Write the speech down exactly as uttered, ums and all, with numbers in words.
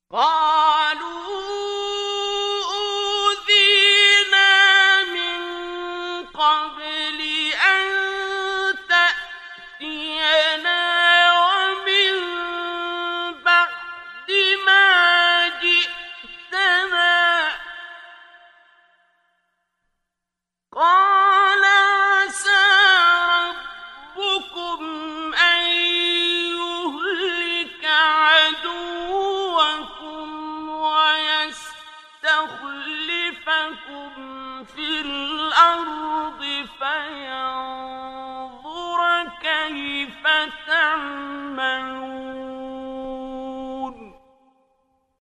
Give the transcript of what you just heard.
قالوا أوذينا من قبل أن تأتينا ومن بعد ما جئتنا. قال عسى ربكم أن يهلك عدوكم ويستخلفكم في الأرض